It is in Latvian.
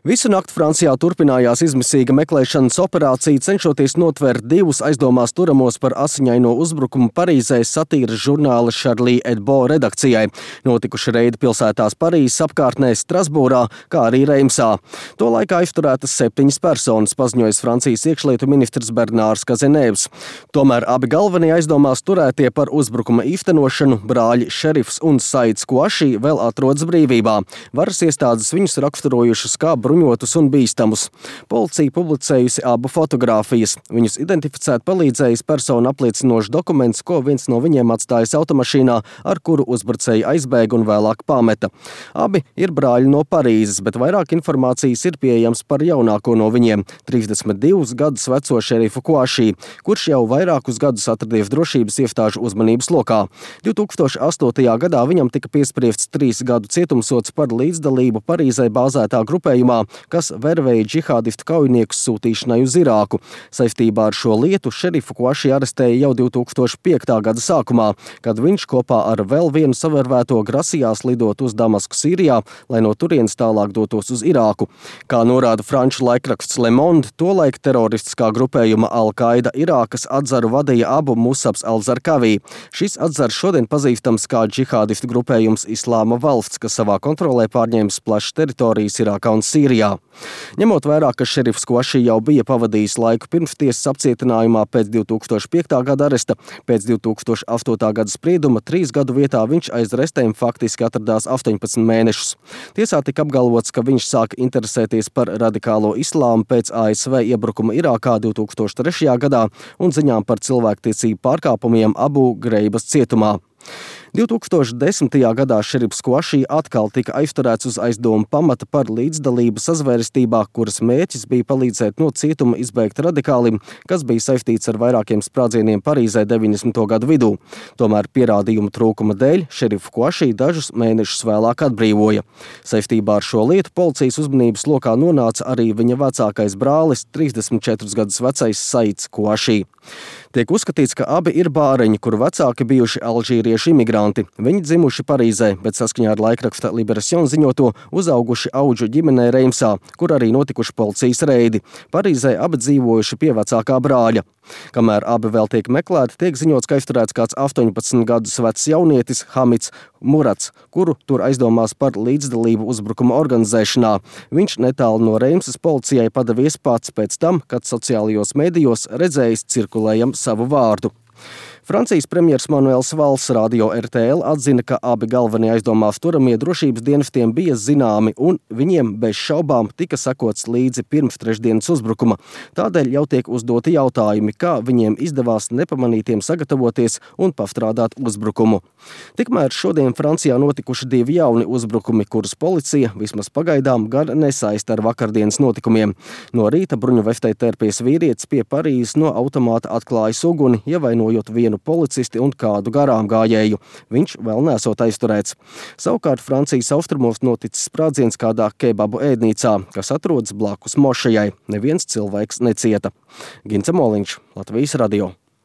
Visu nakti Francijā turpinājās izmisīga meklēšanas operācija, cenšoties notvert divus aizdomās turamos par asiņaino uzbrukumu Parīzē satīras žurnāla Charlie Hebdo redakcijai. Notikuši reidi pilsētās Parīzes apkārtnē, Strasbūrā, kā arī Reimsā. To laikā aizturētas 7 personas, paziņojis Francijas iekšlietu ministrs Bernārs Kazenēvs. Tomēr abi galvenie aizdomās turētie par uzbrukuma īstenošanu, brāļi Šerifs un Saids Kouachi, vēl atrodas brīvībā. Varas iestādes viņus raksturojušas kā bruņotus un bīstamus. Policija publicējusi abu fotogrāfijas. Viņus identificēt palīdzējis personu apliecinošs dokuments, ko viens no viņiem atstājis automašīnā, ar kuru uzbrucēji aizbēga un vēlāk pameta. Abi ir brāļi no Parīzes, bet vairāk informācijas ir pieejams par jaunāko no viņiem – 32 gadus veco Šerifu Kouachi, kurš jau vairākus gadus atradies drošības iestāžu uzmanības lokā. 2008. gadā viņam tika piespriests 3 gadu cietumsods par līdzdalību Parīzē bāzētā grupējumā, kas vervēja džihādistu kaujiniekus sūtīšanai uz Irāku. Saistībā ar šo lietu Šerifu Kouachi arestēja jau 2005. gada sākumā, kad viņš kopā ar vēl vienu savervēto grasījās lidot uz Damasku Sīrijā, lai no turienes tālāk dotos uz Irāku. Kā norāda franču laikraksts Le Monde, tolaik teroristiskā grupējuma Al-Qaida Irākas atzaru vadīja Abu Musabs al-Zarqawi. Šis atzars šodien pazīstams kā džihādistu grupējums Islāma valsts, kas savā kontrolē pārņēmis plašas teritorijas Irākā un Sīrijā. Ņemot vērā, ka Šerifs Kouachi jau bija pavadījis laiku pirms tiesas apcietinājumā pēc 2005. gada aresta, pēc 2008. gada sprieduma 3 gadu vietā viņš aiz restēm faktiski atradās 18 mēnešus. Tiesā tika apgalvots, ka viņš sāka interesēties par radikālo islāmu pēc ASV iebrukuma Irākā 2003. gadā un ziņām par cilvēktiesību pārkāpumiem Abu Greibas cietumā. 2010. gadā Šerifs Kouachi atkal tika aizturēts uz aizdomu pamata par līdzdalību sazvērestībā, kuras mērķis bija palīdzēt no cietuma izbēgt radikālim, kas bija saistīts ar vairākiem sprādzieniem Parīzē 90. gadu vidū. Tomēr pierādījumu trūkuma dēļ Šerifu Kouachi dažus mēnešus vēlāk atbrīvoja. Saistībā ar šo lietu policijas uzmanības lokā nonāca arī viņa vecākais brālis, 34 gadus vecais Saids Kouachi. Tiek uzskatīts, ka abi ir bāreņi, kuru vecāki bijuši alžīriešu imigranti. Viņi dzimuši Parīzē, bet saskaņā ar laikraksta Libération ziņoto uzauguši Audžu ģimenē Reimsā, kur arī notikuši policijas reidi. Parīzē abi dzīvojuši pie vecākā brāļa. Kamēr abi vēl tiek meklēti, tiek ziņots, ka aizturēts kāds 18 gadus vecs jaunietis Hamids Murats, kuru tur aizdomās par līdzdalību uzbrukuma organizēšanā. Viņš netālu no Reimsas policijai padavies pats pēc tam, kad sociālajos medijos redzējis cirkulējam savu vārdu. Francijas premjers Manuels Valls radio RTL atzina, ka abi galvenie aizdomās turamie drošības dienestiem bija zināmi un viņiem bez šaubām tika sekots līdzi pirms trešdienas uzbrukuma. Tādēļ jau tiek uzdoti jautājumi, kā viņiem izdevās nepamanītiem sagatavoties un pastrādāt uzbrukumu. Tikmēr šodien Francijā notikuši 2 jauni uzbrukumi, kurus policija vismaz pagaidām gan nesaista ar vakardienas notikumiem. No rīta bruņuvestē tērpies vīrietis pie Parīzes no automāta atklājis uguni, ievainojot vienu policisti un kādu garām gājēju. Viņš vēl nesot aizturēts. Savukārt Francijas austrumos noticis sprādziens kādā kebabu ēdnīcā, kas atrodas blakus mošejai. Neviens cilvēks necieta. Gince Moliņš, Latvijas radio.